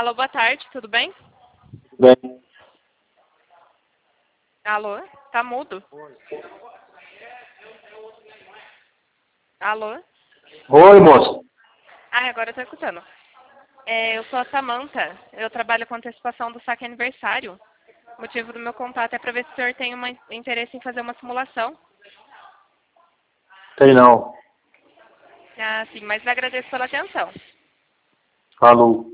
Alô, boa tarde, tudo bem? Bem, Alô, tá mudo. Alô? oi, moço. Ah, agora eu tô escutando. Eu sou a Samantha, eu trabalho com antecipação do saque aniversário. O motivo do meu contato é para ver se o senhor tem interesse em fazer uma simulação. Tem não. Ah, sim, mas agradeço pela atenção. Alô.